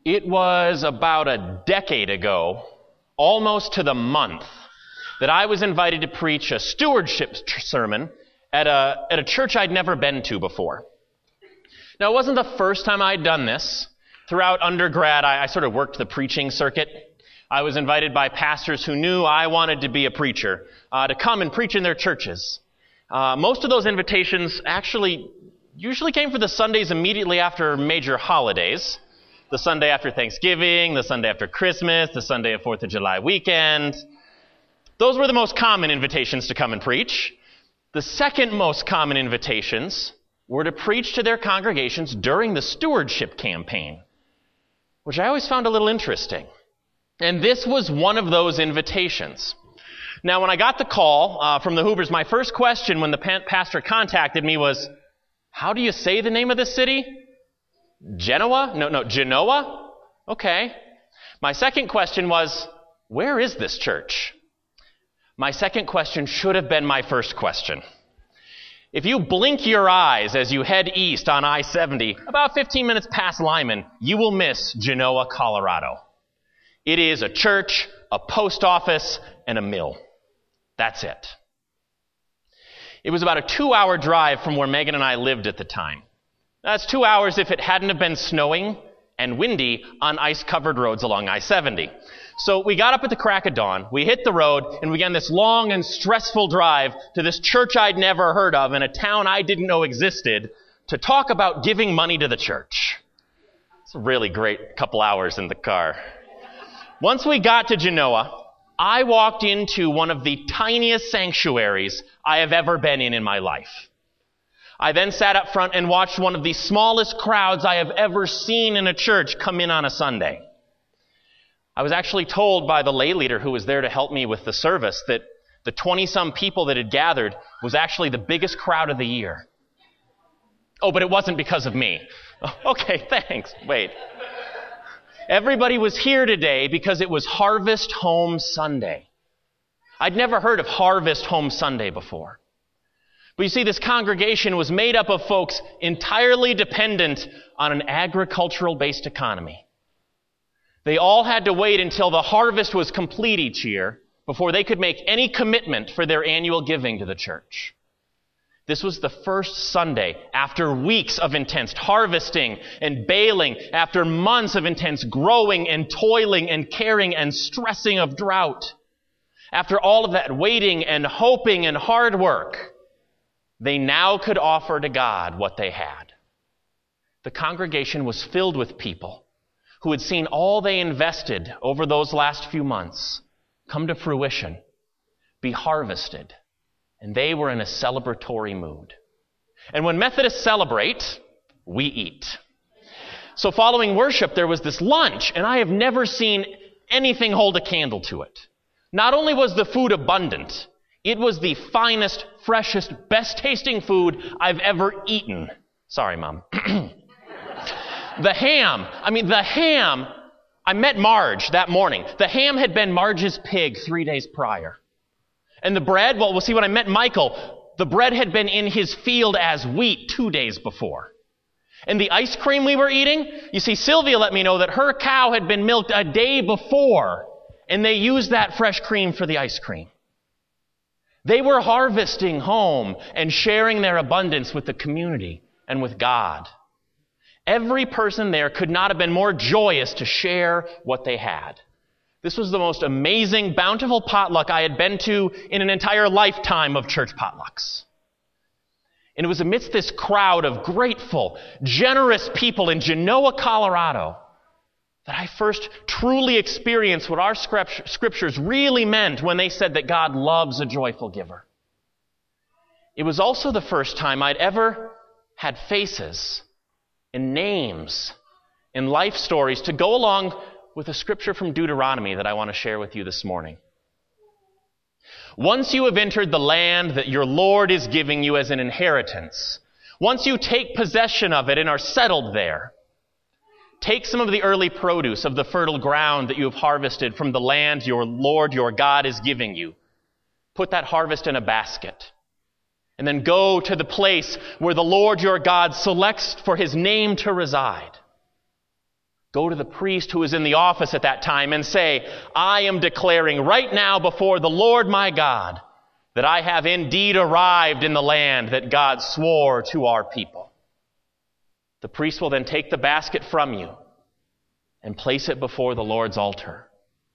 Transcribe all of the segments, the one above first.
It was about a decade ago, almost to the month, that I was invited to preach a stewardship sermon at a church I'd never been to before. Now, it wasn't the first time I'd done this. Throughout undergrad, I sort of worked the preaching circuit. I was invited by pastors who knew I wanted to be a preacher to come and preach in their churches. Most of those invitations usually came for the Sundays immediately after major holidays. The Sunday after Thanksgiving, the Sunday after Christmas, the Sunday of 4th of July weekend. Those were the most common invitations to come and preach. The second most common invitations were to preach to their congregations during the stewardship campaign, which I always found a little interesting. And this was one of those invitations. Now, when I got the call from the Hoovers, my first question when the pastor contacted me was, how do you say the name of the city? Genoa? No, Genoa? Okay. My second question was, where is this church? My second question should have been my first question. If you blink your eyes as you head east on I-70, about 15 minutes past Lyman, you will miss Genoa, Colorado. It is a church, a post office, and a mill. That's it. It was about a 2-hour drive from where Megan and I lived at the time. That's 2 hours if it hadn't have been snowing and windy on ice-covered roads along I-70. So we got up at the crack of dawn, we hit the road, and we began this long and stressful drive to this church I'd never heard of in a town I didn't know existed to talk about giving money to the church. It's a really great couple hours in the car. Once we got to Genoa, I walked into one of the tiniest sanctuaries I have ever been in my life. I then sat up front and watched one of the smallest crowds I have ever seen in a church come in on a Sunday. I was actually told by the lay leader who was there to help me with the service that the 20-some people that had gathered was actually the biggest crowd of the year. Oh, but it wasn't because of me. Okay, thanks. Wait. Everybody was here today because it was Harvest Home Sunday. I'd never heard of Harvest Home Sunday before. But you see, this congregation was made up of folks entirely dependent on an agricultural-based economy. They all had to wait until the harvest was complete each year before they could make any commitment for their annual giving to the church. This was the first Sunday after weeks of intense harvesting and baling, after months of intense growing and toiling and caring and stressing of drought. After all of that waiting and hoping and hard work, they now could offer to God what they had. The congregation was filled with people who had seen all they invested over those last few months come to fruition, be harvested, and they were in a celebratory mood. And when Methodists celebrate, we eat. So following worship, there was this lunch, and I have never seen anything hold a candle to it. Not only was the food abundant, it was the finest, freshest, best-tasting food I've ever eaten. Sorry, Mom. The ham, I met Marge that morning. The ham had been Marge's pig 3 days prior. And the bread, well, we'll see when I met Michael, the bread had been in his field as wheat 2 days before. And the ice cream we were eating, you see, Sylvia let me know that her cow had been milked a day before, and they used that fresh cream for the ice cream. They were harvesting home and sharing their abundance with the community and with God. Every person there could not have been more joyous to share what they had. This was the most amazing, bountiful potluck I had been to in an entire lifetime of church potlucks. And it was amidst this crowd of grateful, generous people in Genoa, Colorado, that I first truly experienced what our scriptures really meant when they said that God loves a joyful giver. It was also the first time I'd ever had faces and names and life stories to go along with a scripture from Deuteronomy that I want to share with you this morning. Once you have entered the land that your Lord is giving you as an inheritance, once you take possession of it and are settled there, take some of the early produce of the fertile ground that you have harvested from the land your Lord, your God, is giving you. Put that harvest in a basket. And then go to the place where the Lord your God selects for his name to reside. go to the priest who was in the office at that time and say, I am declaring right now before the Lord my God that I have indeed arrived in the land that God swore to our people. The priest will then take the basket from you and place it before the Lord's altar.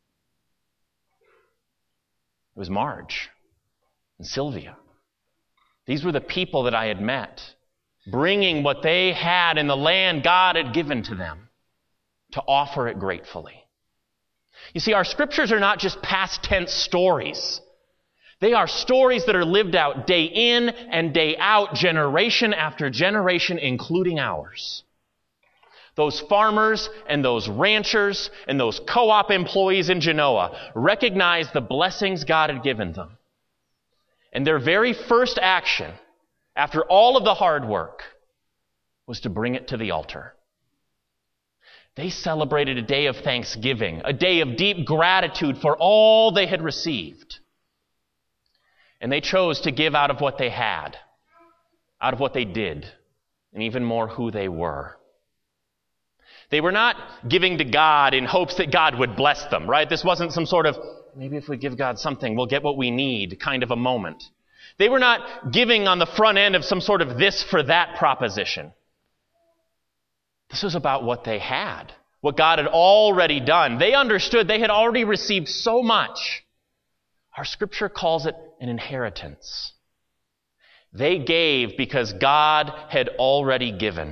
It was Marge and Sylvia. These were the people that I had met, bringing what they had in the land God had given to them to offer it gratefully. You see, our scriptures are not just past tense stories. They are stories that are lived out day in and day out, generation after generation, including ours. Those farmers and those ranchers and those co-op employees in Genoa recognized the blessings God had given them. And their very first action, after all of the hard work, was to bring it to the altar. They celebrated a day of thanksgiving, a day of deep gratitude for all they had received. And they chose to give out of what they had, out of what they did, and even more who they were. They were not giving to God in hopes that God would bless them, right? This wasn't some sort of, maybe if we give God something, we'll get what we need kind of a moment. They were not giving on the front end of some sort of this for that proposition. This was about what they had, what God had already done. They understood they had already received so much. Our scripture calls it an inheritance. They gave because God had already given.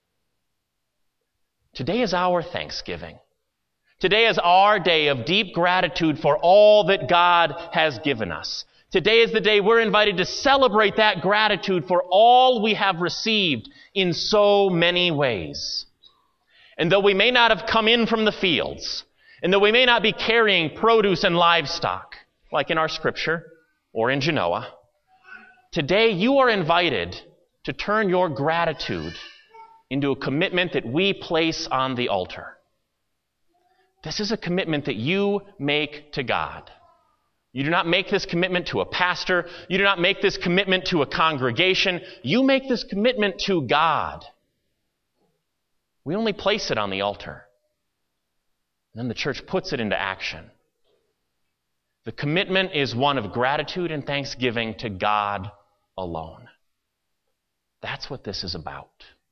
Today is our Thanksgiving. Today is our day of deep gratitude for all that God has given us. Today is the day we're invited to celebrate that gratitude for all we have received in so many ways. And though we may not have come in from the fields, and though we may not be carrying produce and livestock, like in our scripture or in Genoa, today you are invited to turn your gratitude into a commitment that we place on the altar. This is a commitment that you make to God. You do not make this commitment to a pastor. You do not make this commitment to a congregation. You make this commitment to God. We only place it on the altar. And then the church puts it into action. The commitment is one of gratitude and thanksgiving to God alone. That's what this is about.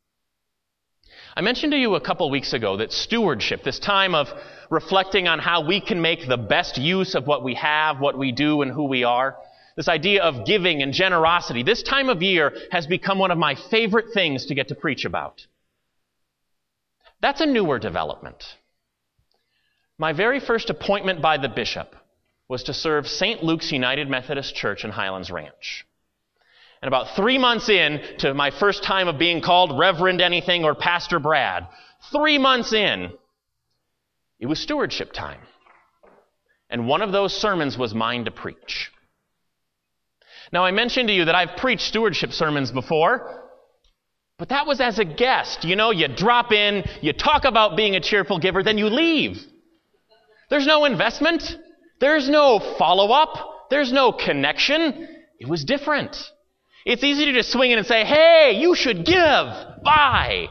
I mentioned to you a couple weeks ago that stewardship, this time of reflecting on how we can make the best use of what we have, what we do, and who we are, this idea of giving and generosity, this time of year has become one of my favorite things to get to preach about. That's a newer development. My very first appointment by the bishop was to serve St. Luke's United Methodist Church in Highlands Ranch. And about 3 months in to my first time of being called Reverend anything or Pastor Brad, 3 months in, it was stewardship time. And one of those sermons was mine to preach. Now, I mentioned to you that I've preached stewardship sermons before, but that was as a guest. You know, you drop in, you talk about being a cheerful giver, then you leave. There's no investment. There's no follow-up. There's no connection. It was different. It's easy to just swing in and say, hey, you should give. Bye.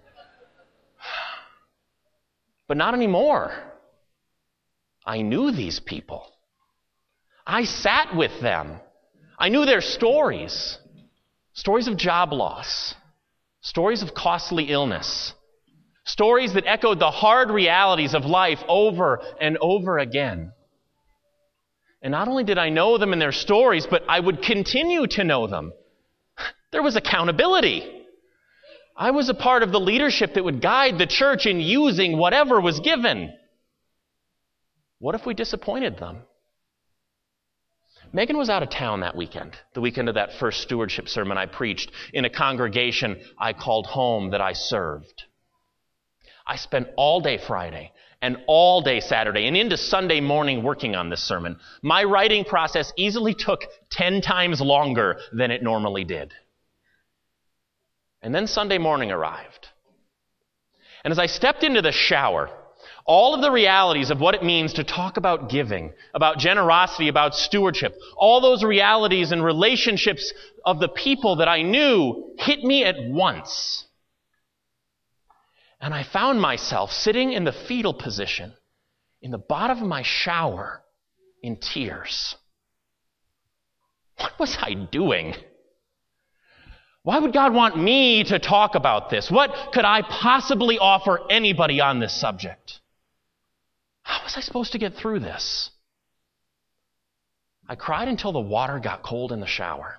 But not anymore. I knew these people. I sat with them. I knew their stories. Stories of job loss. Stories of costly illness. Stories that echoed the hard realities of life over and over again. And not only did I know them and their stories, but I would continue to know them. There was accountability. I was a part of the leadership that would guide the church in using whatever was given. What if we disappointed them? Megan was out of town that weekend, the weekend of that first stewardship sermon I preached in a congregation I called home that I served. I spent all day Friday and all day Saturday and into Sunday morning working on this sermon. My writing process easily took 10 times longer than it normally did. And then Sunday morning arrived. And as I stepped into the shower, all of the realities of what it means to talk about giving, about generosity, about stewardship, all those realities and relationships of the people that I knew hit me at once. And I found myself sitting in the fetal position in the bottom of my shower in tears. What was I doing? Why would God want me to talk about this? What could I possibly offer anybody on this subject? How was I supposed to get through this? I cried until the water got cold in the shower.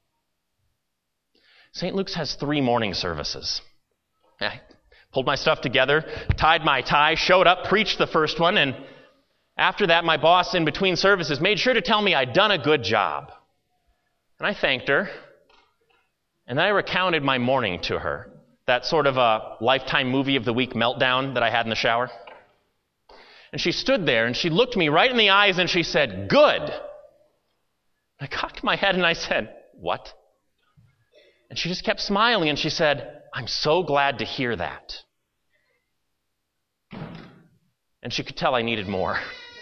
St. Luke's has 3 morning services. I pulled my stuff together, tied my tie, showed up, preached the first one, and after that, my boss in between services made sure to tell me I'd done a good job. And I thanked her, and then I recounted my morning to her, that sort of a Lifetime movie of the week meltdown that I had in the shower. And she stood there, and she looked me right in the eyes, and she said, "Good." I cocked my head, and I said, "What?" And she just kept smiling, and she said, "I'm so glad to hear that." And she could tell I needed more.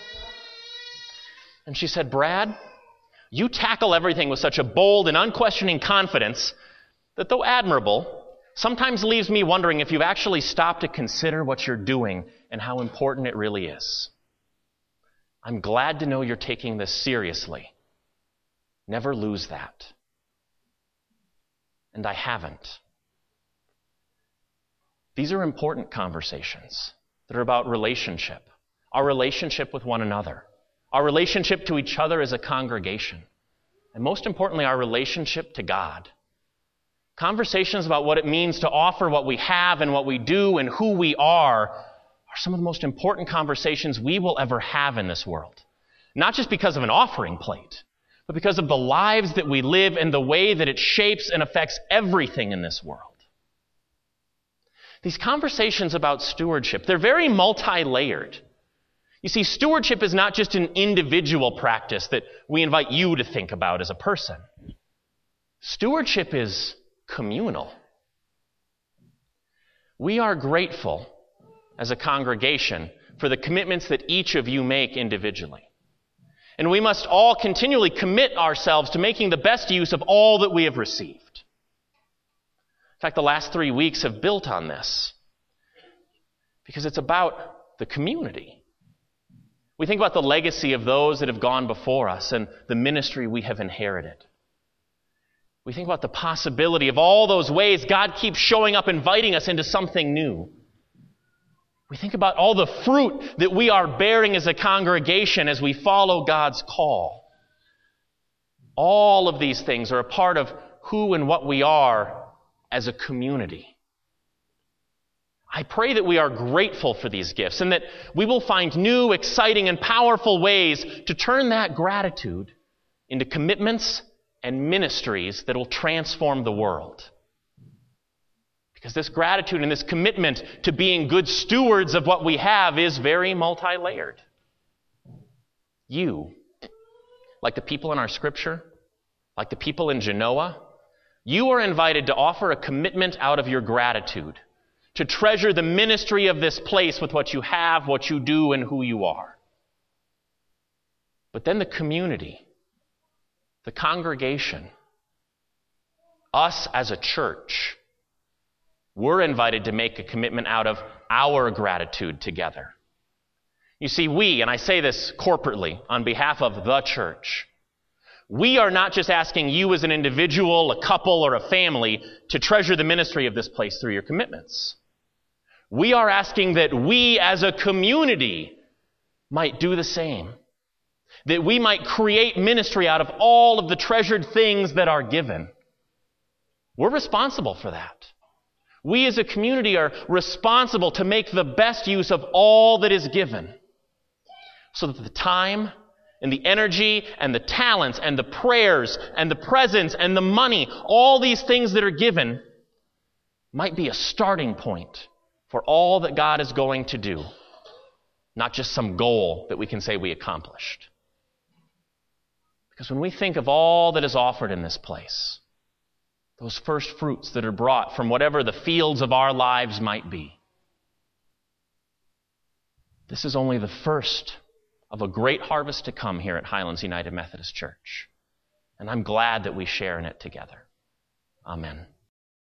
And she said, "Brad, you tackle everything with such a bold and unquestioning confidence that, though admirable, sometimes leaves me wondering if you've actually stopped to consider what you're doing and how important it really is. I'm glad to know you're taking this seriously. Never lose that." And I haven't. These are important conversations that are about relationship, our relationship with one another, our relationship to each other as a congregation, and most importantly, our relationship to God. Conversations about what it means to offer what we have and what we do and who we are some of the most important conversations we will ever have in this world. Not just because of an offering plate, but because of the lives that we live and the way that it shapes and affects everything in this world. These conversations about stewardship, they're very multi-layered. You see, stewardship is not just an individual practice that we invite you to think about as a person. Stewardship is communal. We are grateful as a congregation for the commitments that each of you make individually. And we must all continually commit ourselves to making the best use of all that we have received. In fact, the last 3 weeks have built on this because it's about the community. We think about the legacy of those that have gone before us and the ministry we have inherited. We think about the possibility of all those ways God keeps showing up, inviting us into something new. We think about all the fruit that we are bearing as a congregation as we follow God's call. All of these things are a part of who and what we are as a community. I pray that we are grateful for these gifts and that we will find new, exciting, and powerful ways to turn that gratitude into commitments and ministries that will transform the world. Because this gratitude and this commitment to being good stewards of what we have is very multi-layered. You, like the people in our scripture, like the people in Genoa, you are invited to offer a commitment out of your gratitude, to treasure the ministry of this place with what you have, what you do, and who you are. But then the community, the congregation, us as a church, we're invited to make a commitment out of our gratitude together. You see, we, and I say this corporately on behalf of the church, we are not just asking you as an individual, a couple, or a family to treasure the ministry of this place through your commitments. We are asking that we as a community might do the same. That we might create ministry out of all of the treasured things that are given. We're responsible for that. We as a community are responsible to make the best use of all that is given so that the time and the energy and the talents and the prayers and the presence and the money, all these things that are given, might be a starting point for all that God is going to do, not just some goal that we can say we accomplished. Because when we think of all that is offered in this place, those first fruits that are brought from whatever the fields of our lives might be, this is only the first of a great harvest to come here at Highlands United Methodist Church. And I'm glad that we share in it together. Amen.